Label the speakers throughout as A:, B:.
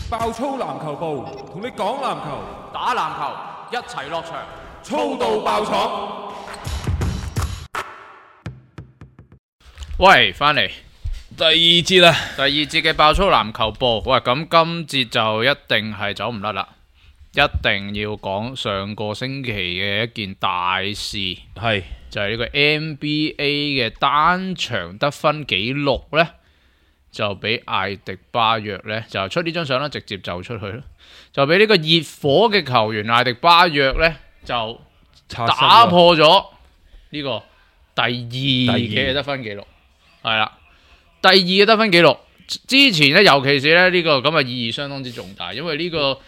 A: 爆粗籃球部同你講籃球，
B: 打籃球一齊落場，
A: 粗到爆廠。
B: 喂，翻嚟
C: 第二節啦，
B: 第二節嘅爆粗籃球部。喂，咁今節就一定係走唔甩啦，一定要講上個星期嘅一件大事，
C: 係
B: 就係呢個 NBA 嘅單場得分紀錄呢，就俾艾迪巴約呢，就出呢張相啦，直接就出去啦，就俾呢個熱火嘅球員艾迪巴約呢，就打破咗呢個第二嘅得分紀錄，係啦，第二嘅得分紀錄之前呢，尤其是咧呢個咁嘅意義相當之重大，因為呢個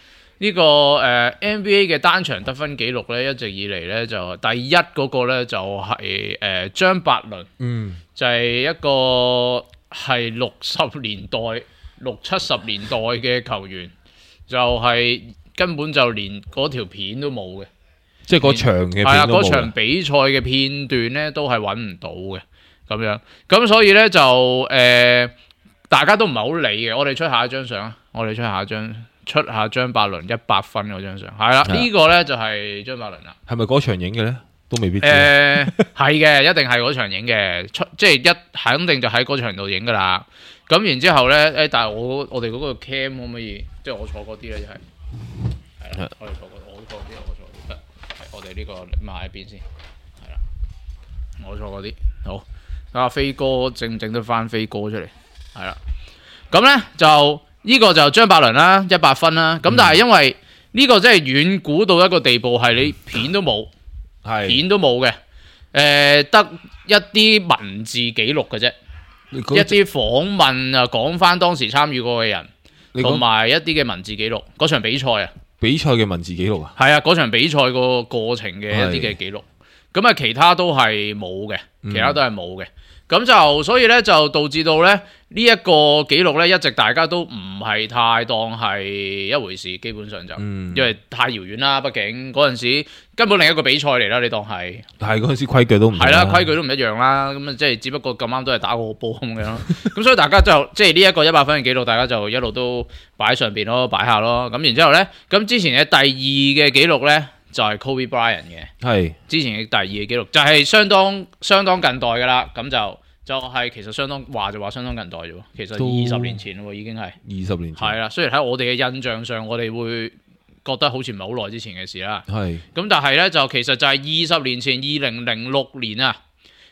B: NBA 嘅單場得分紀錄咧，一直以嚟咧就第一嗰個咧就係張伯倫，就係一個係60年代、60-70年代嘅球員，就係根本就連嗰條片都冇嘅，
C: 即係嗰場嘅片都冇。係啊，
B: 嗰場比賽嘅片段咧都係揾唔到嘅咁樣，咁所以咧就大家都唔係好理嘅。我哋出下一張相啊，出下張伯倫100分嗰張相，係啦，呢個咧就係張伯倫啦。
C: 係咪嗰場影嘅咧？都未必知。
B: 係嘅，一定係嗰場影嘅，即係肯定就喺嗰場度影噶啦。咁然之後咧，但係我哋嗰個 cam 可唔可以，即係我坐嗰啲咧，就係啦，我哋坐嗰啲，我坐啲，我哋呢個埋一邊先，係啦，我坐嗰啲，好，睇下飛哥整唔整得翻飛哥出嚟，係啦，咁咧就。呢個就張伯倫啦，100分啦。咁但係因為呢個真係遠古到一個地步，係你片都冇，片都冇嘅。得一啲文字記錄嘅啫，一啲訪問啊，講翻當時參與過嘅人，同埋一啲嘅文字記錄。嗰場比賽啊，
C: 比賽嘅文字記錄啊，
B: 係啊，嗰場比賽個過程嘅一啲嘅記錄。咁啊，其他都係冇嘅，咁就所以咧，就導致到咧呢一個紀錄咧，一直大家都唔係太當係一回事，基本上就，因為太遙遠啦。畢竟嗰陣時根本另一個比賽嚟啦，你當係。但係
C: 嗰陣時規矩都唔
B: 係啦，規矩都唔一樣啦。咁啊，即係只不過咁啱都係打過個波咁樣。咁所以大家就即係呢一個100分嘅紀錄，大家就一路都擺喺上邊咯，擺下咯。咁然之後咧，咁之前嘅第二嘅紀錄咧。就係 Kobe Bryant 嘅，係之前嘅第二嘅紀錄，就係相當近代㗎啦。咁就係其實相當相當近代啫喎，其實20年前喎已經係20年前，係啦。雖然喺我哋嘅印象上，我哋會覺得好似唔係好耐之前嘅事啦。係咁，但係咧就其實就係20年前2006年啊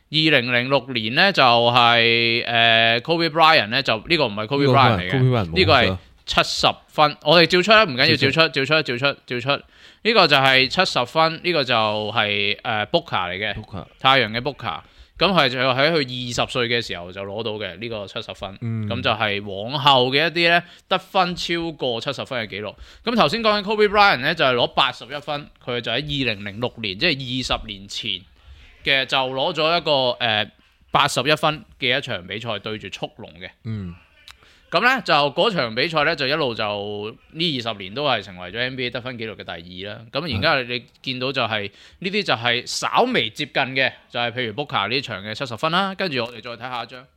B: ，2006年咧就係Kobe Bryant 咧就呢個唔係 Kobe Bryant 嚟嘅，呢個係70分。我哋照出啦，唔緊要，照出。呢個就係70分，呢個就係Booker 嚟嘅，太陽嘅 Booker，咁係就喺佢20歲嘅時候就攞到嘅呢個70分，咁就係往後嘅一啲咧得分超過70分嘅紀錄。咁頭先講緊 Kobe Bryant 咧就係攞81分，佢就喺2006年，即係20年前嘅就攞咗一個81分嘅一場比賽對住速龍嘅。咁咧就嗰場比賽咧就一路就呢20年都係成為咗 NBA 得分紀錄嘅第2啦。咁而家你見到就係呢啲就係稍微接近嘅，就係譬如 Booker 呢場嘅70分啦。跟住我哋再睇下一張，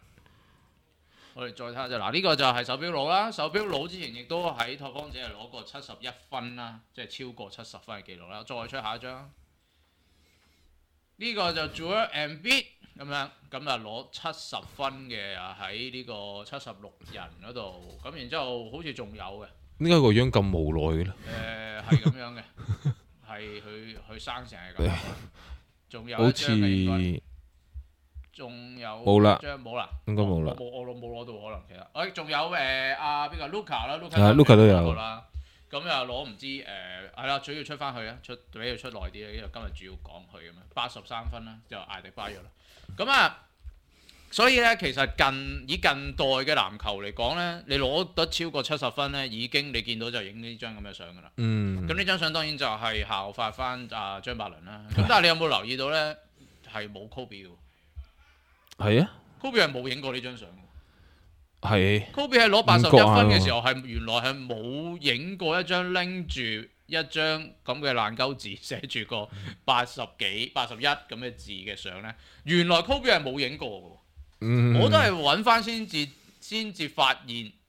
B: 嗱呢個就係手錶佬啦。手錶佬之前亦都喺拓荒者係攞過71分啦，即係超過70分嘅紀錄啦。再出下一張，呢個就 Joel Embiid。咁樣咁啊攞70分嘅啊喺呢個76人嗰度，咁然之後好似仲有嘅。
C: 點解個樣咁無奈嘅咧？
B: 係咁樣嘅，係佢生成係咁。仲有一張嘅應該，仲有
C: 冇啦，
B: 冇啦，
C: 應該冇啦。
B: 我冇攞到可能其實。仲有邊個 Luka 啦
C: ，Luka 都有
B: 啦。咁又攞唔知係啦，主要出翻去啊，俾佢出耐啲咧，因為今日主要講佢咁樣83分啦，就艾迪巴約啦。咁啊，所以咧，其實以近代嘅籃球嚟講咧，你攞得超過70分咧，已經你見到就影呢張咁嘅相噶啦。咁呢張相當然就係效法翻張伯倫啦。咁但係你有冇留意到咧，係冇 Kobe 嘅？係啊 ，Kobe 係冇影過呢張相。係 Kobe 係攞81分嘅時候，係原來係冇影過一張拎住一張咁嘅爛鳩字，寫住個80幾、81咁嘅字嘅相咧。原來 Kobe 係冇影過嘅，我都係揾翻先至發現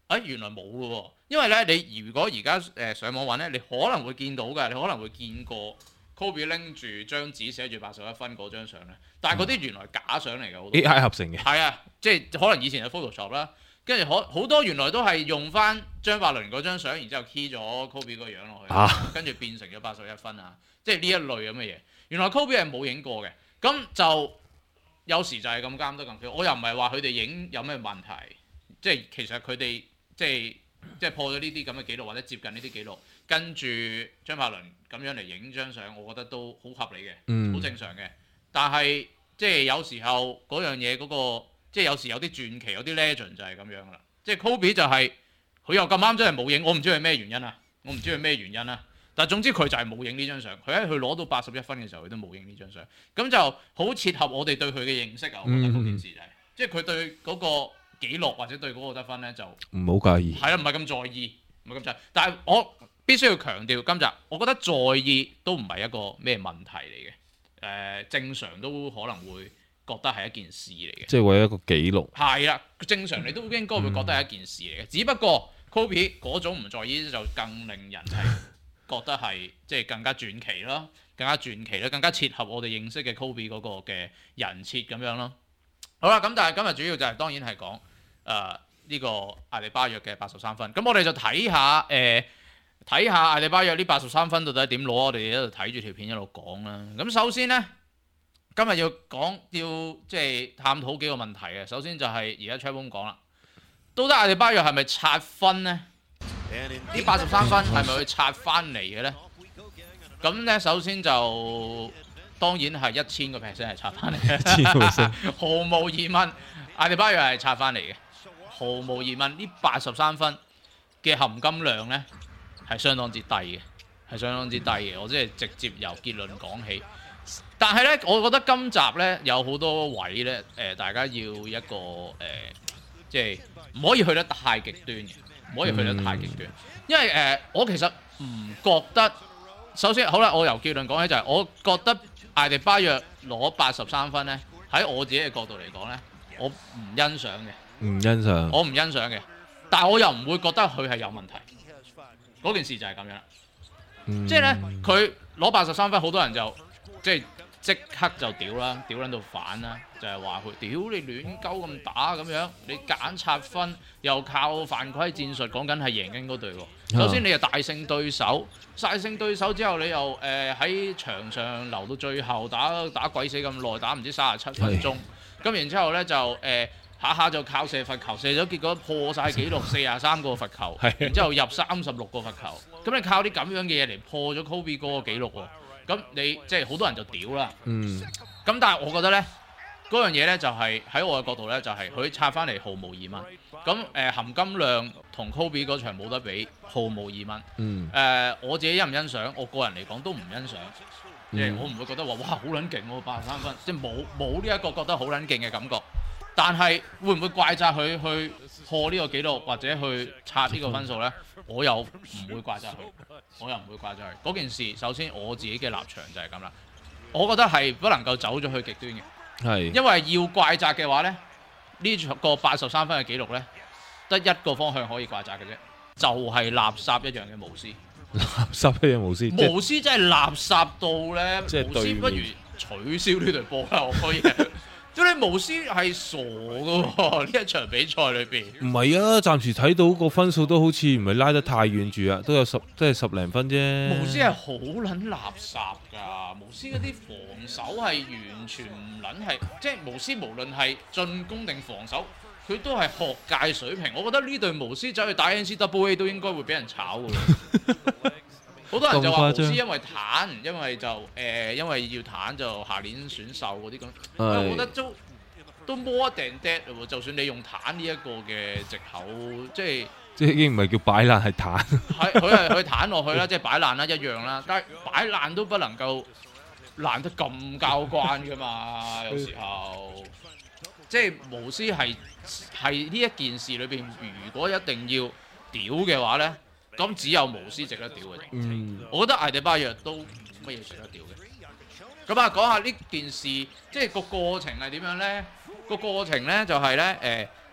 B: 原來冇嘅喎，因為咧你如果而家上網揾咧，你可能會見到嘅，你可能會見過 Kobe 拎住張紙寫住81分嗰張相咧，但係嗰啲原來假相嚟嘅，好多
C: AI 合成嘅。
B: 係啊，即係可能以前係 Photoshop 啦，跟住好多原來都係用翻張伯倫嗰張相，然之後 key 咗 Kobe 個樣落去，跟住變成咗81分啊，即係呢一類咁嘅嘢。原來 Kobe 係冇影過嘅，咁就有時就係咁啱得咁巧。我又唔係話佢哋影有咩問題，即係其實佢哋即係破咗呢啲咁嘅記錄或者接近呢啲記錄，跟住張伯倫咁樣嚟影張相，我覺得都好合理嘅，好正常嘅。但係即係有時候嗰樣嘢嗰個，即係有時有啲傳奇有啲 legend 就係咁樣啦。即係 Kobe 就係佢又咁啱真係冇影，我唔知佢咩原因啊，但係總之佢就係冇影呢張相，佢喺佢攞到81分嘅時候，佢都冇影呢張相，咁就好切合我哋對佢嘅認識啊。我覺得嗰件事就係，即係佢對嗰個紀錄或者對嗰個得分咧就
C: 唔好介意。
B: 係啦，唔係咁在意，唔係咁在意。但係我必須要強調今集，我覺得在意都唔係一個咩問題嚟嘅。正常都可能會覺得係一件事嚟嘅。
C: 即係為一個紀錄。
B: 係啦，正常你都應該會覺得係一件事嚟嘅。只不過 Kobe 嗰種唔在意就更令人係覺得係即係更加傳奇啦，更加切合我哋認識嘅 Kobe 嗰個嘅人設咁樣咯。好啦，咁但係今日主要就係當然係講呢個艾迪巴約嘅83分。咁我哋就睇下艾迪巴約呢83分到底點攞，我哋喺度睇住條片一路講啦。咁首先呢，今日要即係探討幾個問題嘅。首先就係而家 Chatroom 講啦，到底艾迪巴約係咪刷分呢？呢83分係咪佢刷翻嚟嘅呢？咁呢，首先就當然係1000%係刷翻嚟嘅
C: ，1000%
B: 毫無疑問，艾迪巴約係刷翻嚟嘅，毫無疑問。呢83分嘅含金量呢係相當之低嘅，我即係直接由結論講起。但係呢，我覺得今集呢有好多位呢，大家要一個即係唔可以去得太極端嘅。因為我其實唔覺得，首先好啦，我由結論講起就係，我覺得艾迪巴約攞83分呢，喺我自己嘅角度嚟講呢，我唔欣賞嘅，我唔欣賞嘅，但係我又唔會覺得佢係有問題，嗰件事就係咁樣啦，即係呢，佢攞83分，好多人就即刻就屌啦，屌撚到反啦，就係話佢屌你亂鳩咁打咁樣，你揀刷分又靠犯規戰術，講緊係贏緊嗰隊喎。首先你又大勝對手，之後你又喺場上留到最後打鬼死咁耐，打唔知37分鐘，咁然之後呢，就下下就靠射罰球，射咗結果破晒紀錄43個罰球，然之後入36個罰球，咁你靠啲咁樣嘅嘢嚟破咗 Kobe 嗰個紀錄喎。咁你即係好多人就屌啦，咁但係我覺得呢嗰樣嘢呢，就係喺我嘅角度呢，就係佢刷翻嚟毫無疑問。咁含金量同 Kobe 嗰場冇得比，毫無疑問。我自己欣唔欣賞？我個人嚟講都唔欣賞，即係我唔會覺得話哇好撚勁喎83分，即係冇呢一個覺得好撚勁嘅感覺。但係會唔會怪責佢去破呢個紀錄或者去刷呢個分數呢？我又唔會怪責佢，嗰件事，首先我自己嘅立場就係咁啦。我覺得係不能夠走咗去極端嘅，因為要怪責嘅話呢，呢個83分嘅紀錄呢，得一個方向可以怪責嘅啫，就係垃圾一樣嘅無私。無私真係垃圾到呢，無私不如取消呢隊波啦！我可以。咁你無私係傻噶喎！呢一場比賽裏邊，
C: 唔係啊，暫時睇到個分數都好似唔係拉得太遠住啊，都有10零分啫。
B: 無私係好撚垃圾㗎，無私嗰啲防守係完全唔撚係，即係無私無論係進攻定防守，佢都係學界水平。我覺得呢隊無私走去打 NCAA 都應該會俾人炒㗎。好多人就話無私因為攤，因為要攤就下年選秀嗰啲咁，我覺得都 more than that 喎。就算你用攤呢一個嘅藉口，即係
C: 已經唔係叫擺爛係攤，
B: 佢係攤落去啦，即係擺爛啦一樣啦。但係擺爛都不能夠爛得咁交關㗎嘛，有時候即係無私係呢一件事裏邊，如果一定要屌嘅話咧。咁只有無私值得屌嘅啫，我覺得艾迪巴約都乜嘢值得屌嘅。咁啊，講下呢件事，即係個過程係點樣呢？個過程呢就係呢，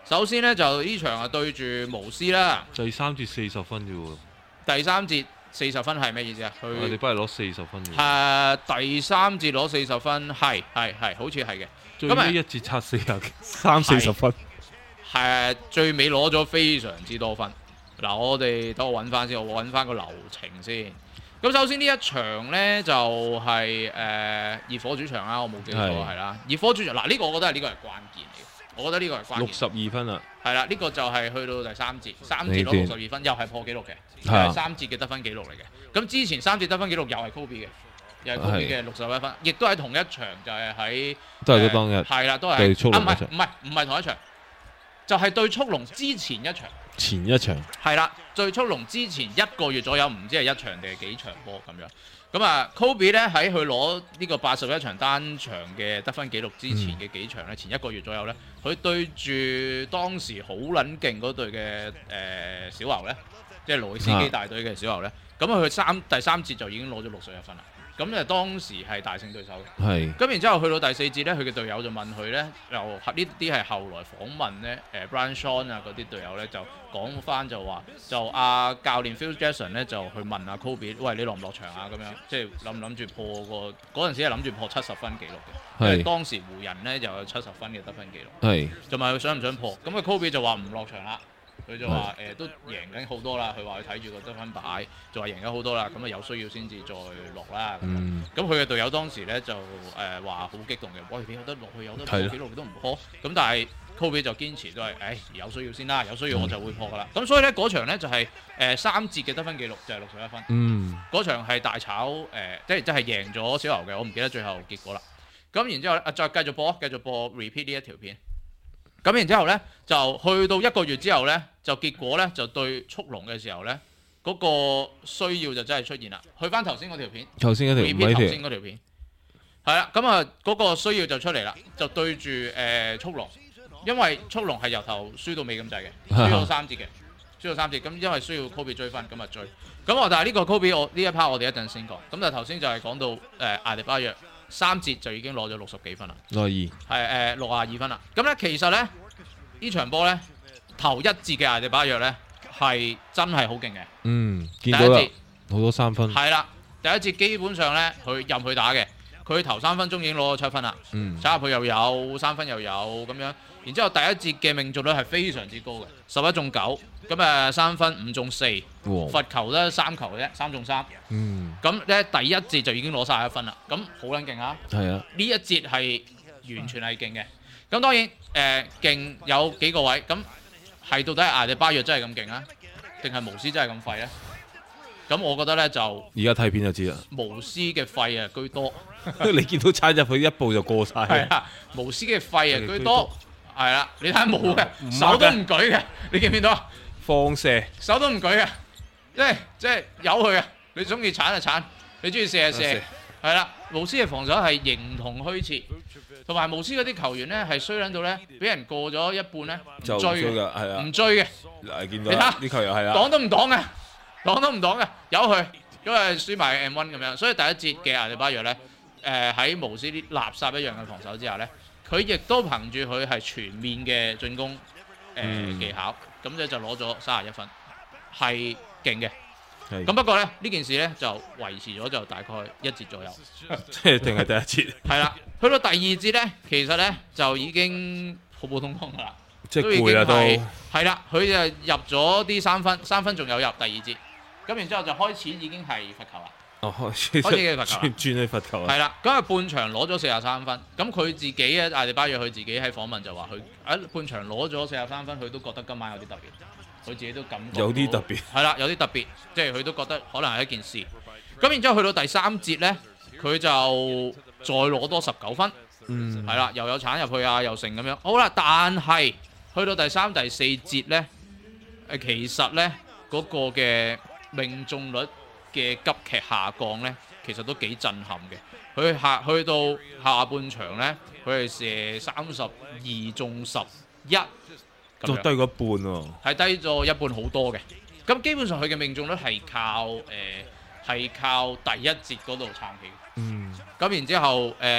B: 首先咧就呢場係對住巫師啦，
C: 第三節40分啫喎，
B: 第三節40分係咩意思啊？
C: 我哋不係攞40分嘅，
B: 第三節攞40分，係，好似係嘅。
C: 最尾一節差40分，
B: 最尾攞咗非常之多分。嗱，我哋等我揾翻先，我揾翻個流程先。咁首先呢一場呢，就係熱火主場啦，我冇記錯係啦。熱火主場嗱，呢個我覺得係關鍵嚟嘅，我覺得呢個係關鍵。
C: 62分啦，
B: 係啦，呢個就係去到第三節，三節攞62分，又係破紀錄嘅，係三節嘅得分紀錄嚟嘅。咁之前三節得分紀錄又係 Kobe 嘅，又係 Kobe 嘅61分，亦都係同一場就係喺
C: 都係當日，
B: 係啦，都係
C: 對速龍嗰場，
B: 唔係同一場，就係對速龍之前一場。
C: 前一場
B: 係啦，對速龍之前1個月左右，唔知係一場定係幾場波咁樣。咁啊，Kobe 咧喺佢攞呢個81場單場嘅得分紀錄之前嘅幾場咧，前1個月左右咧，佢對住當時好撚勁嗰隊嘅小牛咧，即係勞力斯基大隊嘅小牛咧，咁佢第三節就已經攞咗61分啦。咁就當時係大勝對手嘅。係。咁然之後去到第四節咧，佢嘅隊友就問佢咧，又呢啲係後來訪問咧，Brian Shaw 啊嗰啲隊友咧就講翻就話，就教練 Phil Jackson 咧就去問阿 Kobe，喂，你落唔落場啊？咁樣即係諗住破嗰陣時係諗住破70分紀錄嘅，因為當時湖人咧就有70分嘅得分紀錄。係。就問佢想唔想破？咁Kobe就話唔落場啦。佢就話都贏緊好多啦，佢話佢睇住個得分牌，就話贏緊好多啦，咁啊有需要先至再落啦。咁佢嘅隊友當時咧就話好激動嘅，喂，你有得落去有得破紀錄都唔破，咁但係 Kobe 就堅持都係，有需要先啦，有需要我就會破噶啦。咁所以咧嗰場咧就係3節嘅得分紀錄就係61分。嗰場係大炒即係贏咗小牛嘅，我唔記得最後結果啦。咁然之後再繼續播 repeat 呢一條片。咁然之後咧，就去到1個月之後咧，就結果咧就對速龍嘅時候咧，嗰個需要就真係出現啦。去翻頭先嗰條片，頭先嗰條片，係啦，咁啊嗰個需要就出嚟啦，就對住速龍，因為速龍係由頭輸到尾咁滯嘅，輸到3節嘅，咁因為需要 Kobe 追分，咁啊追。咁但係呢個 Kobe 呢一 part 我哋一陣先講。咁但係頭先就係講到阿迪巴約。3節就已經攞咗60幾分啦，62係62分啦。咁咧其實咧呢場波咧頭一節嘅阿迪巴約咧係真係好勁嘅。見到啦，好多3分。係啦，第一節基本上咧佢任佢打嘅，佢頭3分鐘已經攞咗7分啦。走入去又有3分又有咁樣，然之後第一節嘅命中率係非常之高嘅，11中9。咁3分5中4，罰球咧3球嘅啫，3中3。咁咧第一節就已經攞晒1分啦，咁好撚勁啊！係啊，呢一節係完全係勁嘅。咁當然勁有幾個位，咁係到底係阿迪巴約真係咁勁啊，定係巫師真係咁廢咧？咁我覺得咧就而家睇片就知啦。巫師嘅廢啊居多，你見到踩入去一步就過晒。係啊，巫師嘅廢啊居多，係啦，你睇下冇嘅，手都唔舉嘅，你見唔見到啊？放射手都唔舉嘅，即係由佢啊！你中意鏟就鏟，你中意射就射，係啦。巫師嘅防守係形同虛設，同埋巫師嗰啲球員咧係衰撚到咧，俾人過咗一半咧唔追嘅，係啊，唔追嘅。嗱，見到你睇啲球員係啊，擋都唔擋嘅，擋都唔擋嘅，由佢，因為輸埋 M1 咁樣。所以第一節嘅阿迪巴約咧，喺巫師啲垃圾一樣嘅防守之下咧，佢亦都憑住佢係全面嘅進攻技巧。咁咧就攞咗31分，係勁嘅。咁不過咧呢件事咧就維持咗就大概1節左右，即係定係第一節。係啦，去到第二節咧，其實咧就已經普普通通噶啦，即係攰啦都。係啦，佢就入咗啲3分仲有入第二節，咁然之後就開始已經係罰球啦。開始嘅罰球，轉去罰球。係啦，咁啊半場攞咗43分，咁佢自己咧阿迪巴約佢自己喺訪問就話佢喺半場攞咗43分，佢都覺得今晚有啲特別，佢自己都感覺有啲特別。係啦，有啲特別，即係佢都覺得可能係一件事。咁然之後去到第3節咧，佢就再攞多19分，係啦，又有鏟入去啊，又成咁樣。好啦，但係去到第3、第4節咧，其實咧嗰個嘅命中率嘅急劇下降咧，其實都幾震撼嘅。佢去到下半場咧，佢係射32中11，都低過一半喎。係低咗一半好多嘅。咁基本上佢嘅命中率係靠第一節嗰度撐起。咁然之後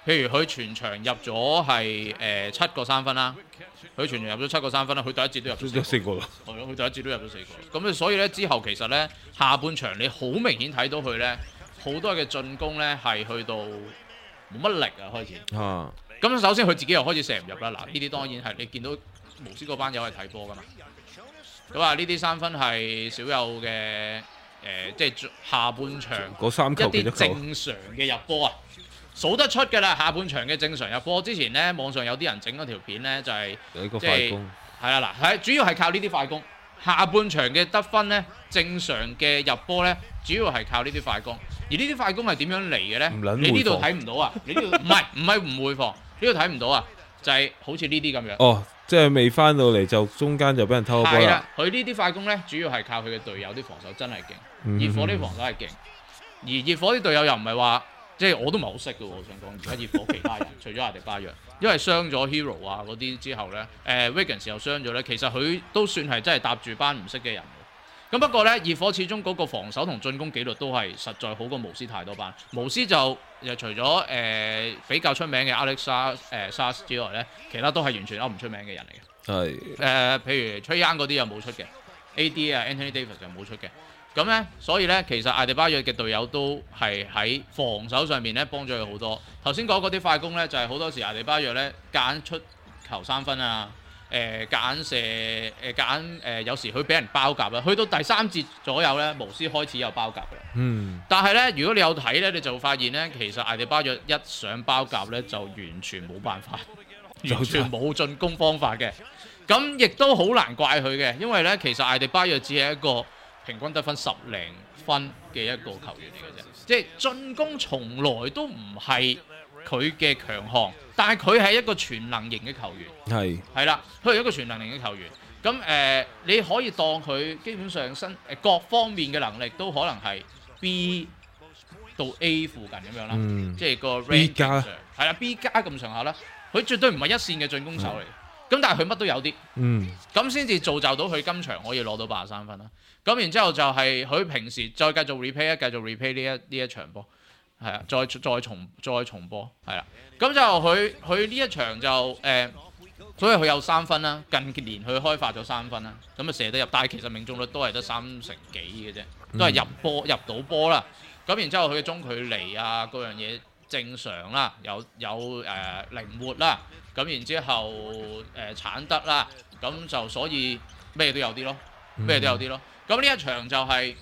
B: 譬如佢全場入咗係7個三分啦，佢全場入咗7個三分啦，佢第一節都入咗
C: 4個啦。
B: 係咯，佢第一節都入咗4個。咁所以咧之後其實咧下半場你好明顯睇到佢咧好多嘅進攻咧係去到冇乜力啊開始。咁首先佢自己又開始射唔入啦。嗱，呢啲當然係你見到巫師嗰班友係睇波噶嘛。咁啊，呢啲三分係少有嘅即係下半場
C: 嗰3球
B: 一啲正常嘅入波啊，數得出㗎啦。下半場嘅正常入波，之前咧網上有啲人整嗰條片咧就係
C: 即係
B: 係啦嗱，主要係靠呢啲快攻。下半場嘅得分咧，正常嘅入波咧，主要係靠呢啲快攻。而呢啲快攻係點樣嚟嘅咧？你呢度睇唔到啊？你呢度唔係唔會防，呢度睇唔到啊，就係好似呢啲咁樣。
C: 哦，即係未翻到嚟就中間就俾人偷波啦。
B: 係啦，佢呢啲快攻咧，主要係靠佢嘅隊友啲防守真係勁。熱火啲防守係勁，而熱火啲隊友又唔係話，即係我都唔係好識嘅喎。我想講而家熱火其他人，除咗阿迪巴約，因為傷咗 Hero 啊嗰啲之後咧，Wiggins 又傷咗咧，其實佢都算係真係搭住班唔識嘅人。咁不過咧，熱火始終嗰個防守同進攻紀律都係實在好過巫師太多班。巫師就除咗比較出名嘅 Alex Sars 之外咧，其他都係完全勾唔出名嘅人嚟嘅。係譬如 Trae Young 嗰啲又冇出嘅 ，AD 啊 Anthony Davis 又冇出嘅。咁咧，所以咧，其實艾迪巴約嘅隊友都係喺防守上面咧幫咗佢好多。頭先講嗰啲快攻咧，就係好多時艾迪巴約咧揀出球三分啊，揀射揀有時佢俾人包夾啦。去到第3節左右咧，巫師開始有包夾㗎啦。但係咧，如果你有睇咧，你就會發現咧，其實艾迪巴約一上包夾咧，就完全冇辦法，完全冇進攻方法嘅。咁亦都好難怪佢嘅，因為咧，其實艾迪巴約只係一個平均得分10零分嘅一個球員嚟嘅啫，即係進攻從來都唔係佢嘅強項，但係佢係一個全能型嘅球員。係啦，佢係一個全能型嘅球員。咁你可以當佢基本上各方面嘅能力都可能係 B 到 A 附近咁樣啦，即係個 range 上係啦 B 加咁上下啦。佢絕對唔係一線嘅進攻手嚟。咁但係佢乜都有啲，咁先至造就到佢今場可以攞到83分啦。咁然之後就係佢平時再繼續 replay 繼續 replay 呢一場波，係啊，再重播，係啦。咁就佢呢一場就所以佢有3分啦。近年佢開發咗3分啦，咁啊射得入，但係其實命中率都係得3成幾嘅啫，都係入到波啦。咁然之後佢嘅中距離啊嗰樣嘢正常啦，有靈活啦。咁然之後鏟得啦，咁就所以咩都有啲咯，咩都有啲咯。咁呢一場就係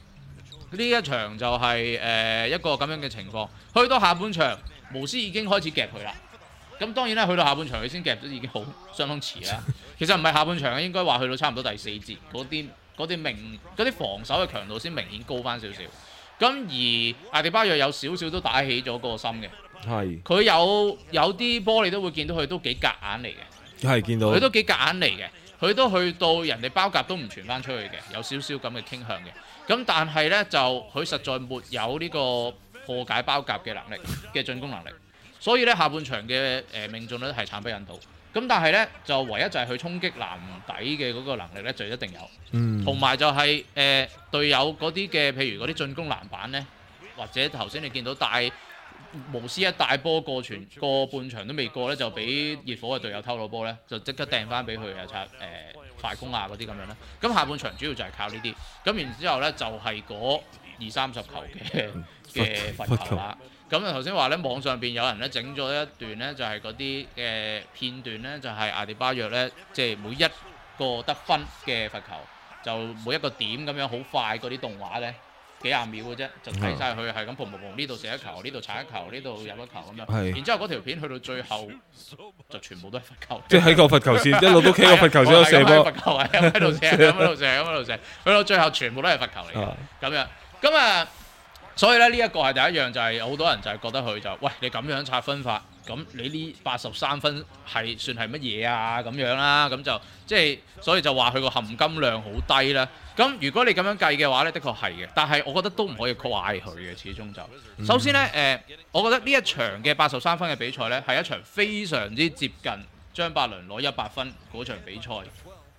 B: 一個咁樣嘅情況。去到下半場，巫師已經開始夾佢啦。咁當然啦，去到下半場佢先夾都已經好相當遲啦。其實唔係下半場，應該話去到差唔多第4節嗰啲防守嘅強度先明顯高翻少少。咁而艾迪巴約有少少都打起咗個心嘅。佢有啲波你都會見到佢都幾夾硬嚟嘅，見到佢都幾夾硬嚟嘅，佢都去到人哋包夾都唔傳翻出去嘅，有少少咁嘅傾向嘅。咁但係呢，就佢實在沒有呢個破解包夾嘅能力嘅進攻能力，所以呢，下半場嘅命中率係慘不忍睹。咁但係呢，就唯一就係佢衝擊籃底嘅嗰個能力呢，就一定有，同埋就係隊友嗰啲嘅譬如嗰啲進攻籃板呢，或者頭先你見到巫師一大波過半場都未過咧，就俾熱火嘅隊友偷到波咧，就即刻掟翻俾佢快攻啊嗰啲咁樣啦。咁下半場主要就係靠呢啲，咁然之後咧就係嗰20-30球嘅罰球啦。咁啊頭先話咧網上邊有人咧整咗一段咧就係嗰啲片段咧就係艾迪巴約咧即係每一個得分嘅罰球就每一個點咁樣好快嗰啲動畫咧。幾廿秒嘅啫，就睇晒佢係咁砰砰砰，呢度射一球，呢度踩一球，呢度入一球咁樣。然之後嗰條片去到最後就全部都係罰球，即係喺個罰球線一路都企個罰球線射波。罰球係喺度射，咁喺度射，咁喺度射，去到最後全部都係罰球嚟嘅咁樣。咁啊，所以咧呢一個係第一樣，就係好多人就係覺得佢就喂你咁樣拆分法，咁你呢83分係算係乜嘢啊咁樣啦？咁就即係所以就話佢個含金量好低啦。咁如果你咁樣計嘅話咧，的確係嘅，但係我覺得都唔可以怪佢嘅，始終就首先咧我覺得呢一場嘅83分嘅比賽咧係一場非常之接近張伯倫攞100分嗰場比賽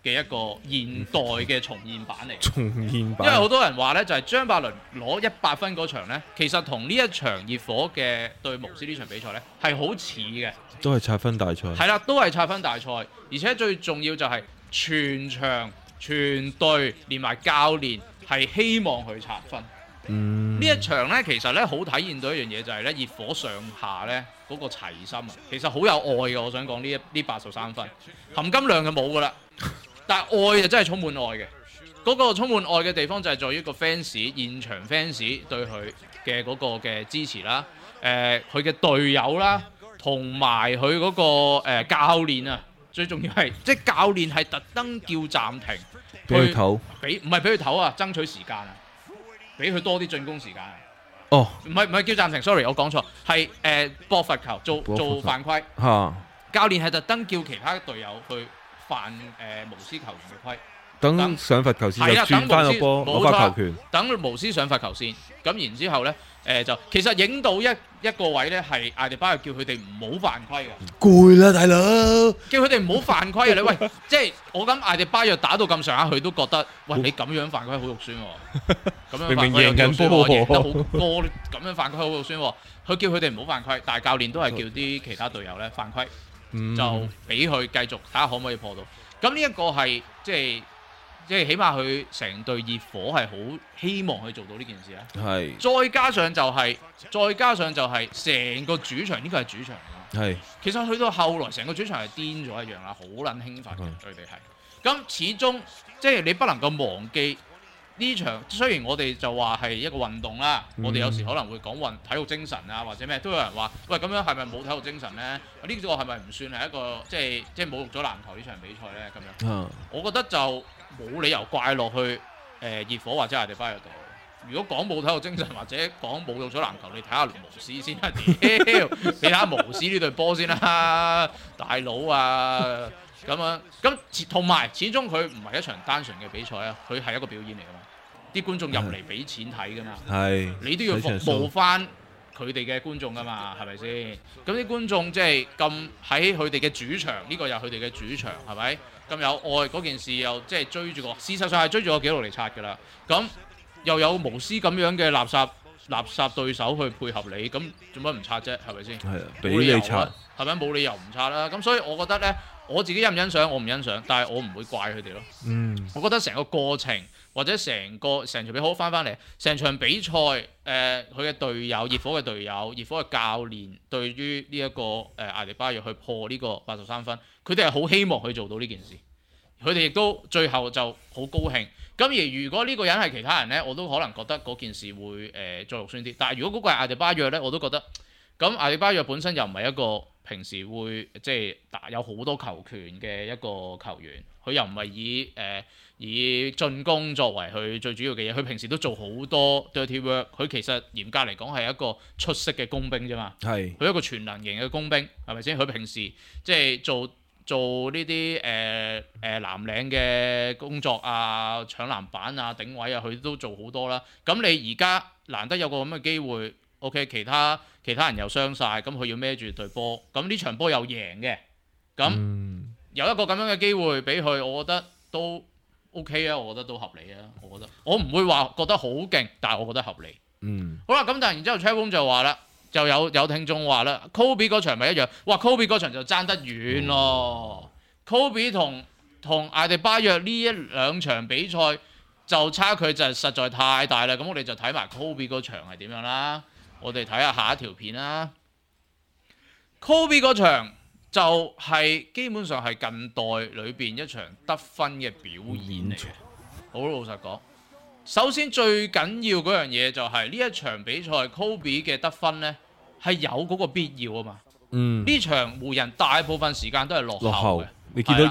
B: 嘅一個現代嘅重現版嚟。
C: 重現版，
B: 因為好多人話咧，就係張伯倫攞100分嗰場咧，其實同呢一場熱火嘅對巫師呢場比賽咧係好似嘅，
C: 都係拆分大賽。
B: 係啦，都係拆分大賽，而且最重要就係全場全隊連埋教練係希望去拆分。呢一場咧，其實咧好體現到一樣嘢，就係咧熱火上下咧嗰個齊心啊，其實好有愛嘅。我想講呢83分含金量就冇噶啦，但係愛就真係充滿愛嘅。嗰個充滿愛嘅地方就係在於個 fans 現場 fans 對佢嘅嗰個嘅支持啦，佢嘅隊友啦，同埋佢嗰個教練啊，最重要係即係教練係特登叫暫停，
C: 俾佢唞，
B: 唔係俾佢唞啊，爭取時間啊，俾佢多啲進攻時間啊。
C: 哦，
B: 唔係叫暫停 ，sorry， 我講錯，係搏罰球做犯規。
C: 嚇，
B: 教練係特登叫其他隊友去犯無師球員嘅規。
C: 等上罰球線就轉翻個波攞翻球權，
B: 等無師上罰球線，咁然之後咧就其實影到一個位咧係艾迪巴約叫佢哋唔好犯規嘅，
C: 攰啦大佬，
B: 叫佢哋唔好犯規啊！你喂，即係我諗艾迪巴約打到咁上下，佢都覺得喂你咁樣犯規好肉酸喎，咁樣犯規又肉酸喎，贏得好多咁樣犯規好肉酸喎，佢叫佢哋唔好犯規，但係教練都係叫啲其他隊友咧犯規，就俾佢繼續睇下可唔可以破到。咁呢一個係即係起碼佢成隊熱火係好希望去做到呢件事啊！
C: 係，
B: 再加上就係成個主場，呢個係主場嚟㗎。
C: 係，
B: 其實去到後來，成個主場係癲咗一樣啦，好撚興奮嘅佢哋係。咁始終即係你不能夠忘記呢場，雖然我哋就話係一個運動啦，我哋有時可能會講體育精神啊，或者咩，都有人話喂咁樣係咪冇體育精神呢？呢個係咪唔算係一個即係侮辱咗籃球呢場比賽呢？咁樣，我覺得就冇理由怪落去熱火或者艾迪巴約度。如果講冇體育精神或者講侮辱咗籃球，你睇下巫師先啦，屌！你睇下巫師呢隊波先啦，大佬啊！咁樣咁同埋始終佢唔係一場單純嘅比賽啊，佢係一個表演嚟㗎嘛，啲觀眾入嚟俾錢睇㗎嘛，你都要服務翻佢哋嘅觀眾㗎嘛，係咪先？咁啲觀眾即係咁喺佢哋嘅主場，呢個又佢哋嘅主場係咪？咁有愛嗰件事又即係追住事實上係追住個紀錄嚟刷㗎啦。咁又有無私咁樣嘅垃圾對手去配合你，咁做乜唔刷啫？係咪先？
C: 係啊，俾你刷，係
B: 咪冇理由唔刷啦？咁所以我覺得呢，我自己欣唔欣賞，我唔欣賞，但係我唔會怪佢哋咯。我覺得成個過程或者成場比好翻嚟，成場比賽佢嘅隊友、熱火嘅隊友、熱火嘅教練對於呢一個艾迪巴約去破呢個83分，佢哋係好希望去做到呢件事。佢哋亦都最後就好高興。咁而如果呢個人係其他人呢，我都可能覺得嗰件事會再肉酸啲。但係如果嗰個係艾迪巴約呢，我都覺得咁艾迪巴約本身又唔係一個平時會即係有好多球權嘅一個球員，佢又唔係以進攻作為佢最主要嘅嘢。佢平時都做好多 dirty work。佢其實嚴格嚟講係一個出色嘅工兵啫嘛。係。佢一個全能型嘅工兵，係咪先？佢平時即係做呢啲藍領嘅工作啊，搶籃板啊、頂位啊，佢都做好多啦。咁你而家難得有個咁嘅機會 ，OK， 其他人又傷晒，咁佢要孭住隊波，咁呢場波又贏嘅，咁有一個咁樣嘅機會俾佢，我覺得都 OK 啊，我覺得都合理啊，我唔會話覺得好勁，但係我覺得合理。好啦，咁但係然之後 Chatroom 就話啦。就有聽眾話啦 ，Kobe 嗰場咪一樣，哇 Kobe 嗰場就爭得遠咯。Kobe 同艾迪巴約呢兩場比賽就差距就實在太大啦。咁我哋就睇埋 Kobe 嗰場係點樣啦。我哋睇下下一條片啦。Kobe 嗰場就係基本上係近代裏邊一場得分嘅表演嚟嘅。好老實講。首先最緊要嗰樣嘢就係呢一場比賽 Kobe 嘅得分呢係有嗰個必要啊嘛。呢場湖人大部分時間都係落後嘅。
C: 你見到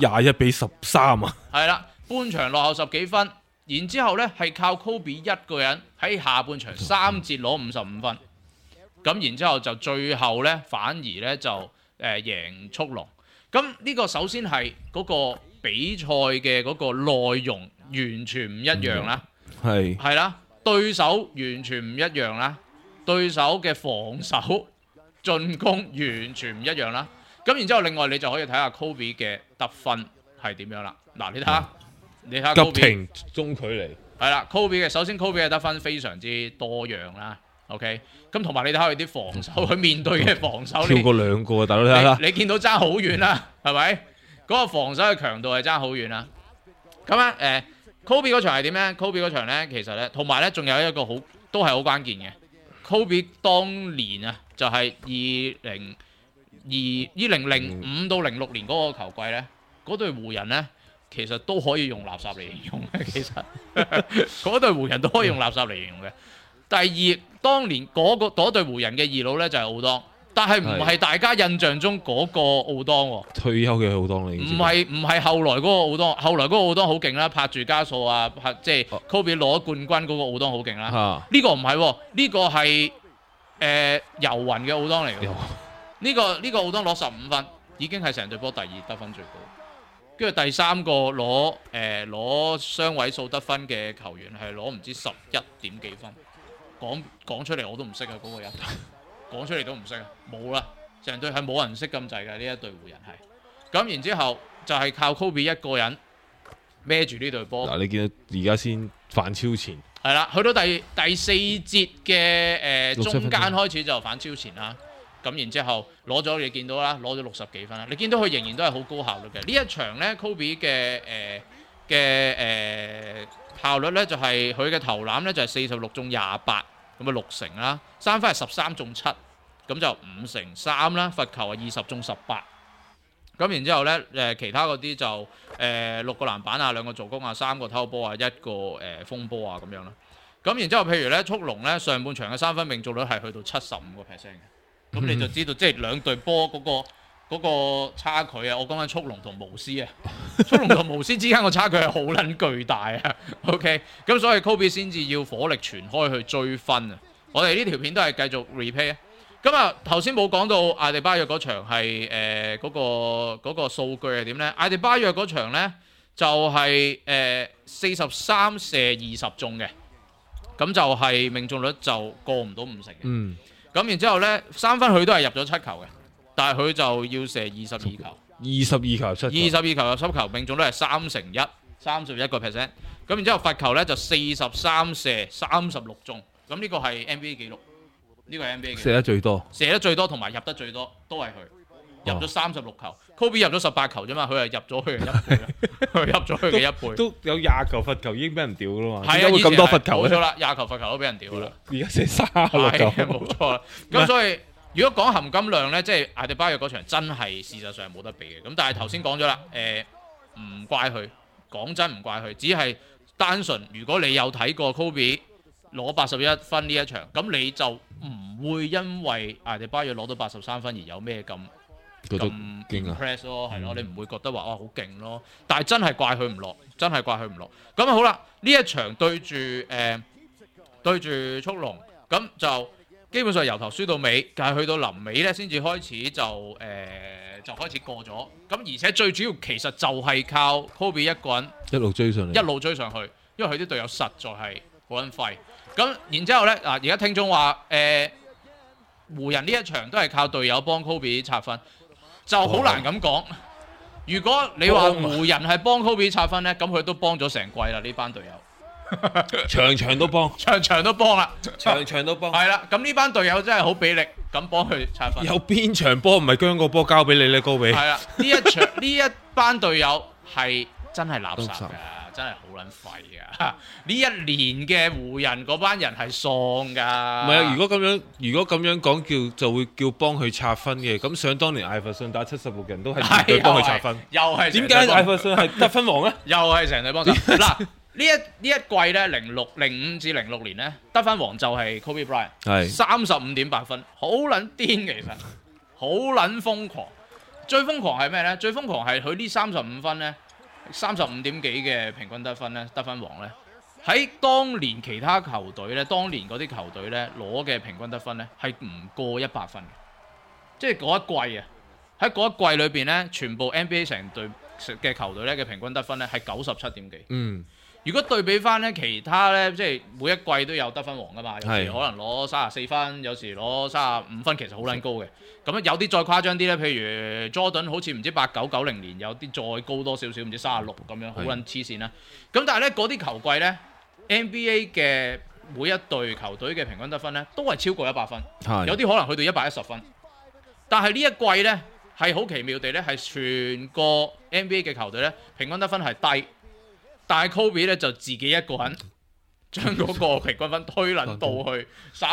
C: 21-13啊？
B: 係啦，半場落後10幾分，然之後呢係靠 Kobe 一個人喺下半場3節攞55分，咁然之後就最後呢反而呢就贏速龍。咁呢個首先係嗰個比賽嘅嗰個內容完全唔一樣啦。係啦，對手完全唔一樣啦，對手嘅防守、進攻完全唔一樣啦。咁然之後，另外你就可以睇下 Kobe 嘅得分係點樣啦？嗱，你睇下
C: 急
B: Kobe
C: 停中距離，
B: 係啦，Kobe 嘅首先 Kobe 嘅得分非常之多樣啦。OK， 咁同埋你睇下佢啲防守，佢面對嘅防守，
C: 跳過兩個啊，大佬睇下。
B: 你見到爭好遠啦，係咪？嗰個防守嘅強度係爭好遠啦。咁啊Kobe 嗰場係點咧 ？Kobe 嗰場咧，其實咧，同埋咧，仲有一個都係好關鍵嘅。Kobe 當年啊，就係2005到06年嗰個球季咧，嗰隊湖人咧，其實都可以用垃圾嚟形容嘅。其實嗰隊湖人都可以用垃圾嚟形容嘅。第二，當年嗰隊湖人嘅二佬咧就係奧當，但係唔係大家印象中嗰個奧當喎。退
C: 休嘅奧當你
B: 唔係後來嗰個奧當，後來嗰個奧當好勁啦，拍住加數啊，即係 Kobe 攞冠軍嗰個奧當好勁啦。呢個唔係喎，呢個係遊雲嘅奧當嚟嘅。呢個奧當攞15分，已經係成隊波第二得分最高。跟住第三個攞雙位數得分嘅球員係攞唔知11點幾分。講出嚟我都唔識啊！嗰個人講出嚟都唔識啊，冇啦，成隊係冇人識咁滯嘅呢一隊湖人係。咁然之後就係靠 Kobe 一個人孭住呢隊波。
C: 嗱，你見到而家先反超前。
B: 係啦，去到第四節嘅中間開始就反超前啦。咁然之後攞咗你見到啦，攞咗60幾分啦。你見到佢仍然都係好高效率嘅。呢一場咧 Kobe 嘅效率咧就係佢嘅投籃咧就係46中28，咁啊6成啦，三分係13中7，咁就5成3啦，罰球係20中18，咁然之後咧其他嗰啲就6個籃板啊，2個助攻啊，3個偷波啊，1個封波啊咁樣啦。咁然之後譬如咧速龍咧上半場嘅三分命中率係去到75%嘅，咁你就知道即係兩隊波嗰個差距啊！我講緊速龍同巫師啊，速龍同巫師之間個差距係好撚巨大啊！OK， 咁所以 Kobe 先至要火力全開去追分啊！我哋呢條片都係繼續 replay 啊！咁啊頭先冇講到艾迪巴約嗰場係嗰個數據係點咧？艾迪巴約嗰場咧就係43射20中嘅，咁就係命中率就過唔到50嘅。咁然之後咧三分佢都係入咗7球嘅。但係佢就要射22球，22球入7球，命中率係3成1，31%。咁然之後罰球咧就43射36中，咁呢個係 NBA 紀錄，呢個係 NBA 紀錄。射得最多同埋入得最多都係佢，入咗36球。Kobe 入咗18球啫嘛，佢係入咗佢嘅1倍啦，佢入咗佢嘅1倍。都有20球罰球已經俾人屌㗎啦嘛，點解會咁多罰球咧？冇錯啦，20球罰球都俾人屌啦。而家射36球，冇錯啦。咁所以如果講含金量咧，即係艾迪巴約嗰場真係事實上冇得比嘅。咁但係頭先講咗啦，唔怪佢，講真唔怪佢，只係單純如果你有睇過 Kobe 攞81分呢一場，咁你就唔會因為艾迪巴約攞到83分而有咩咁 impress 咯，係咯，你唔會覺得話哇好勁咯。但係真係怪佢唔落，真係怪佢唔落。咁好啦，呢一場對住速龍，咁就基本上由頭輸到尾，但係去到臨尾咧先至開始就開始過咗。咁而且最主要其實就係靠 Kobe 一個人一路追上去，因為佢啲隊友實在係好撚廢。咁然之後咧而家聽眾話湖人呢一場都係靠隊友幫 Kobe 拆分，就好難咁講。如果你話湖人係幫 Kobe 拆分咧，咁佢都幫咗成季啦呢班隊友。場都幫啦，場都幫。係啦，咁呢班隊友真係好俾力，咁幫佢拆分。有邊場波唔係將個波交俾你咧，高比？係啦，呢一班隊友係真係垃圾㗎，真係好撚廢㗎。呢一年嘅湖人嗰班人係喪㗎。唔係啊，如果咁樣講就會叫幫佢拆分嘅。咁想當年艾弗遜打76人都係全隊幫佢拆分。又係點解艾弗遜係得分王咧？又係成隊幫手嗱。呢一季咧05至06年咧得分王就係 Kobe Bryant， 35.8分，好撚癲其實，好撚瘋狂。最瘋狂係咩咧？最瘋狂係佢呢35分咧，35點幾嘅平均得分咧，得分王咧喺當年其他球隊咧，當年嗰啲球隊咧攞嘅平均得分咧係唔過100分嘅，即係嗰一季啊，喺嗰一季裏邊咧，全部 NBA 成隊嘅球隊咧嘅平均得分咧係97點幾。 如果對比翻咧其他咧，即係每一季都有得分王噶嘛，有時可能攞34分，有時攞35分，其實好撚高嘅。咁有啲再誇張啲咧，譬如 Jordan 好似唔知89、90年有啲再高多少少，唔知36咁樣，好撚黐線啦。咁但係咧嗰啲球季咧 NBA 嘅每一隊球隊嘅平均得分咧都係超過100分，有啲可能去到110分。但係呢一季咧係好奇妙地咧係全個 NBA 嘅球隊咧平均得分係低。但係 Kobe 咧就自己一個人將嗰個平均分推撚到去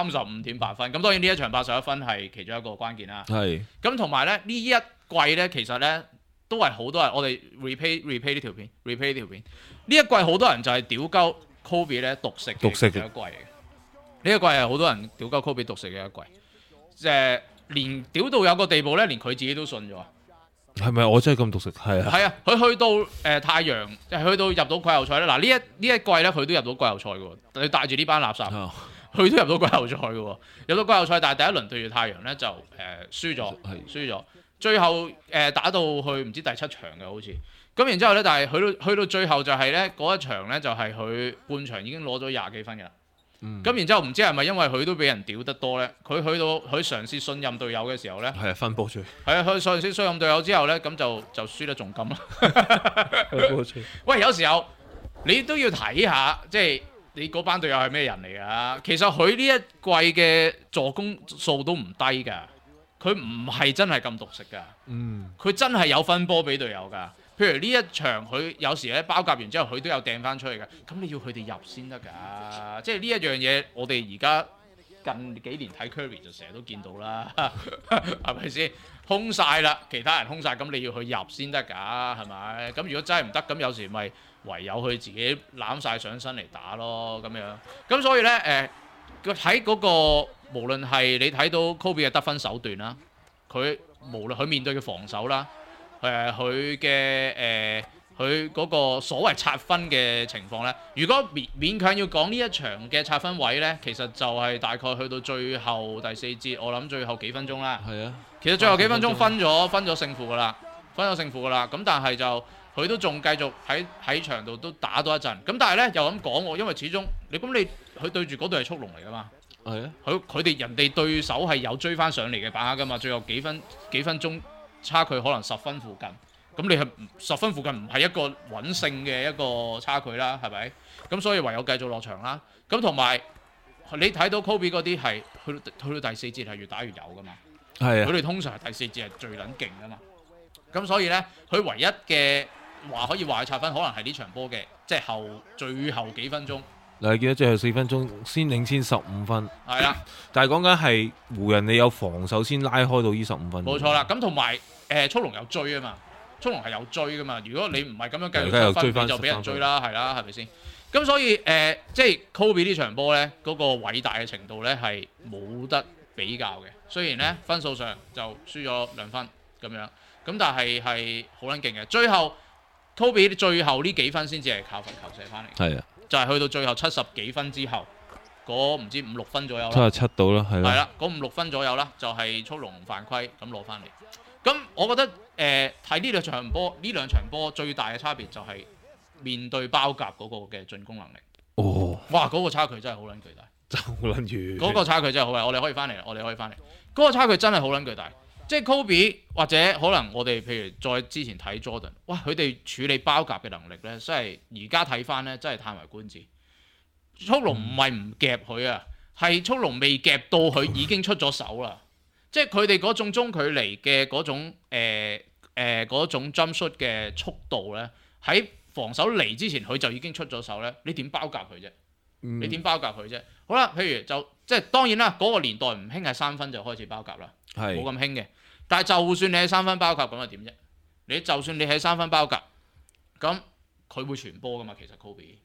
B: 35.8分，咁當然呢一場81分係其中一個關鍵啦。
C: 係。
B: 咁同埋咧呢一季咧其實咧都係好多人，我哋 replay 呢條片呢一季好多人就係屌鳩 Kobe 咧獨食嘅一季嚟嘅。呢一季係好多人屌鳩 Kobe 獨食嘅一季，連屌到有個地步咧，連佢自己都信咗。
C: 係咪我真係咁獨食？係啊。
B: 係啊，佢去到太陽，去到入到季後賽咧。嗱呢一季咧，佢都入到季後賽嘅喎。佢帶住呢班垃圾，佢都入到季後賽嘅喎。入到季後賽，但係第一輪對住太陽咧就輸咗，最後打到去唔知第7場嘅好似。咁然之後咧，但係去到最後就係咧嗰一場咧就係佢半場已經攞咗20幾分嘅啦。咁然之後唔知係咪因為佢都俾人屌得多咧？佢嘗試信任隊友嘅時候咧，
C: 係啊，分波出。
B: 係啊，佢嘗試信任隊友之後咧，咁就輸得仲金啦。喂，有時候你都要睇下，即係你嗰班隊友係咩人嚟㗎？其實佢呢一季嘅助攻數都唔低㗎，佢唔係真係咁獨食㗎。佢真係有分波俾隊友㗎。譬如呢一場佢有時咧包夾完之後，佢都有掟翻出去嘅。咁你要佢哋入先得㗎。即係呢一樣嘢，我哋而家近幾年睇 Curry 就成日都見到啦，係咪先？空晒啦，其他人空晒，咁你要佢入先得㗎，係咪？咁如果真係唔得，咁有時咪唯有佢自己攬晒上身嚟打咯，咁樣。咁所以咧喺嗰個無論係你睇到 Kobe 嘅得分手段啦，佢無論佢面對嘅防守啦。佢嗰個所謂拆分嘅情況咧，如果勉強要講呢一場嘅拆分位咧，其實就係大概去到最後第4節，我諗最後幾分鐘啦。
C: 係啊，
B: 其實最後幾分鐘分咗勝負㗎啦，咁但係就佢都仲繼續喺場度都打多一陣。咁但係咧又咁講喎，因為始終佢對住嗰隊係速龍嚟㗎嘛。係啊。佢哋人哋對手係有追翻上嚟嘅把握㗎嘛，最後幾分鐘。差距可能10分附近，咁你係10分附近唔係一個穩勝嘅一個差距啦，係咪？咁所以唯有繼續落場啦。咁同埋你睇到 Kobe 嗰啲係去到第4節係越打越有噶嘛。係啊。佢哋通常係第4節係最撚勁噶嘛。咁所以咧，佢唯一嘅可以話係拆分，可能係呢場波嘅即係最後幾分鐘。
C: 嗱，你見到最後4分鐘先領先15分，
B: 係啦。
C: 但係講緊係湖人，你有防守先拉開到呢15分。
B: 冇錯啦，咁同埋速龍有追啊嘛，速龍係有追噶嘛。如果你唔係咁樣繼續追分，你就俾人追啦，係啦，係咪先？咁所以即係 Kobe 呢場波咧，嗰個偉大嘅程度咧係冇得比較嘅。雖然咧分數上就輸咗2分咁樣，咁但係好撚勁嘅。最後 Kobe 最後呢幾分先至係靠罰球射翻嚟。係啊。就係去到最後70幾分之後，嗰唔知5-6分左右啦，77到啦，係啦。係啦，嗰5-6分左右啦，就係速龍犯規咁攞翻嚟。咁我覺得睇呢兩場波最大嘅差別就係面對包夾嗰個嘅進攻能力。哦，哇！嗰個差距真係好撚巨大，真係好撚遠。嗰個差距真係好大，我哋可以翻嚟。嗰個差距真係好撚巨大。即係 Kobe 或者可能我哋譬如再之前睇 Jordan， 哇！佢哋處理包夾嘅能力咧，真係而家睇翻咧，真係歎為觀止。速龍唔係唔夾佢啊，係速龍未夾到佢已經出咗手啦。即係佢哋嗰種中距離嘅嗰種嗰種 jump shot 嘅速度咧，喺防守嚟之前佢就已經出咗手咧。你點包夾佢啫？你點包夾佢啫？好啦，譬如即係當然啦，嗰個年代唔興係3分就開始包夾啦，冇咁興嘅。但係就算你喺3分包夾咁又點啫？你就算你喺3分包夾，咁佢會傳波噶嘛？其實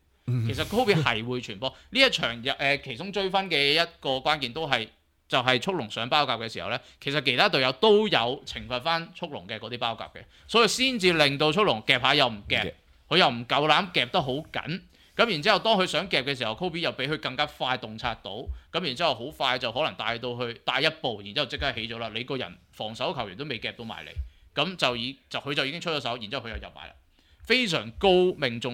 B: Kobe 係會傳波。呢一場其中追分嘅一個關鍵都係就係速龍上包夾嘅時候咧，其實其他隊友都有懲罰翻速龍嘅嗰啲包夾嘅，所以先至令到速龍夾下又唔夾，佢又唔夠膽夾得好緊。咁然之後，當佢想夾嘅時候 Kobe 又比佢更加快洞察到，咁然之後好快就可能帶一步，然之後即刻起咗啦。你個人防守球員都未夾到埋嚟，咁佢就已經出咗手，然之後佢又入埋啦。非常高命中率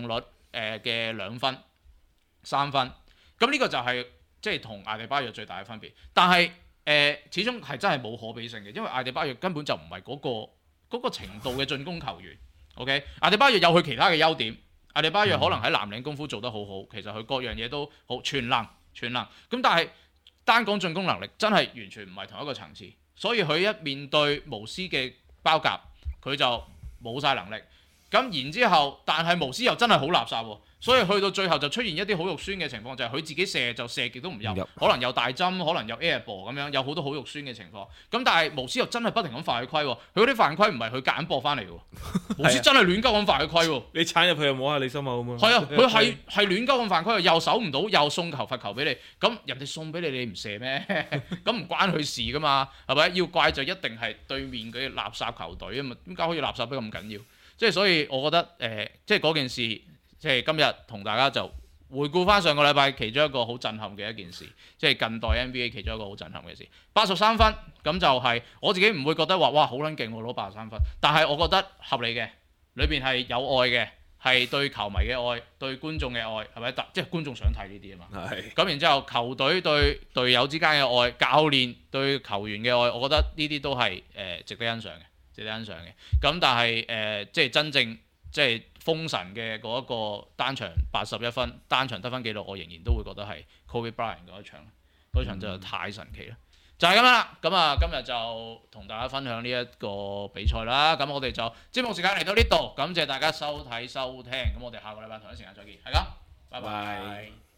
B: 嘅2分、3分，咁呢個就係即係同艾迪巴約最大嘅分別。但係始終係真係冇可比性嘅，因為艾迪巴約根本就唔係嗰個程度嘅進攻球員。OK， 艾迪巴約有佢其他嘅優點，艾迪巴約可能喺藍領功夫做得好好，其實佢各樣嘢都好全能。咁但係單講進攻能力，真係完全唔係同一個層次，所以佢一面對無私嘅包夾，佢就冇晒能力。咁然之後，但係無私又真係好垃圾喎，所以去到最後就出現一啲好肉酸嘅情況，就係佢自己射就射極都唔入，可能有大針，可能有 air ball 咁樣，有好多好肉酸嘅情況。咁但係無私又真係不停咁犯佢規喎，佢嗰啲犯規唔係佢夾硬播翻嚟嘅喎，無私真係亂鳩咁犯佢規喎。
C: 你鏟入去又摸下你心口咁樣。
B: 係啊，佢係亂鳩咁犯規，又守唔到，又送球罰球俾你，咁人哋送俾你，你唔射咩？咁唔關佢事噶嘛，係咪？要怪就一定係對面嗰啲垃圾球隊啊嘛，點解可以垃圾得咁緊要？即係所以，我覺得即係嗰件事，即係今日同大家就回顧翻上個禮拜其中一個好震撼嘅一件事，即係近代 NBA 其中一個好震撼嘅事。83分，咁就係我自己唔會覺得話哇好撚勁喎攞83分，但係我覺得合理嘅，裏邊係有愛嘅，係對球迷嘅愛，對觀眾嘅愛，係咪？即係觀眾想睇呢啲啊嘛。係。咁然之後，球隊對隊友之間嘅愛，教練對球員嘅愛，我覺得呢啲都係值得欣賞嘅。咁但係即係真正即係封神嘅嗰一個單場81分，單場得分紀錄，我仍然都會覺得係 Kobe Bryant 嗰場真係太神奇啦！就係咁樣啦。咁啊，今日就同大家分享呢一個比賽啦。咁我哋就節目時間嚟到呢度，感謝大家收睇收聽。咁我哋下個禮拜同一時間再見，係咁，拜拜。